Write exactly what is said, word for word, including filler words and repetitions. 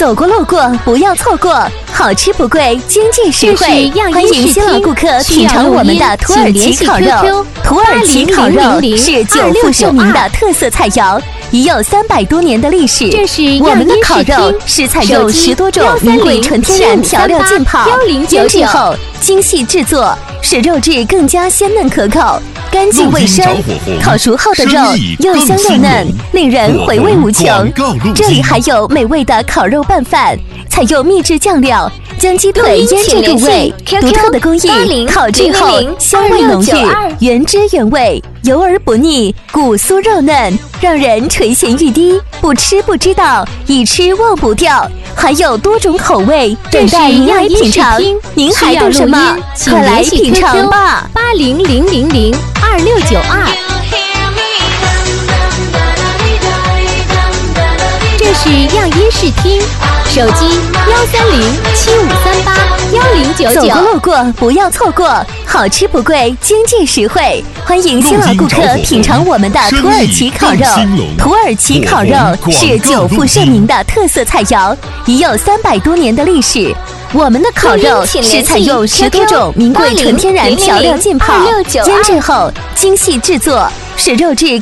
走过路过不要错过，好吃不贵，经济实惠。欢迎新老顾客品尝我们的土耳其烤肉。土耳其烤肉是久负盛名的特色菜肴，已有三百多年的历史。我们的烤肉是采用十多种名贵纯天然调料浸泡，油制后精细制作，使肉质更加鲜嫩可口。干净卫生，烤熟后的肉又香又嫩，令人回味无穷。这里还有美味的烤肉拌饭，采用秘制酱料，将鸡腿腌制入味，独特的工艺，烤制后香味浓郁，原汁原味，油而不腻，骨酥肉嫩，让人垂涎欲滴。不吃不知道，一吃忘不掉。还有多种口味等待您来品尝，您还等什么？快来品尝吧！ 八零零零零二六九二。这是样音视听，手机幺三零七五三八幺零九九。 走过路过不要错过，好吃不贵，经济实惠。欢迎新老顾客品尝我们的土耳其烤肉。土耳其烤肉是久负盛名的特色菜肴，已有三百多年的历史。我们的烤肉是采用十多种名贵纯天然调料浸泡，腌制后精细制作，使肉质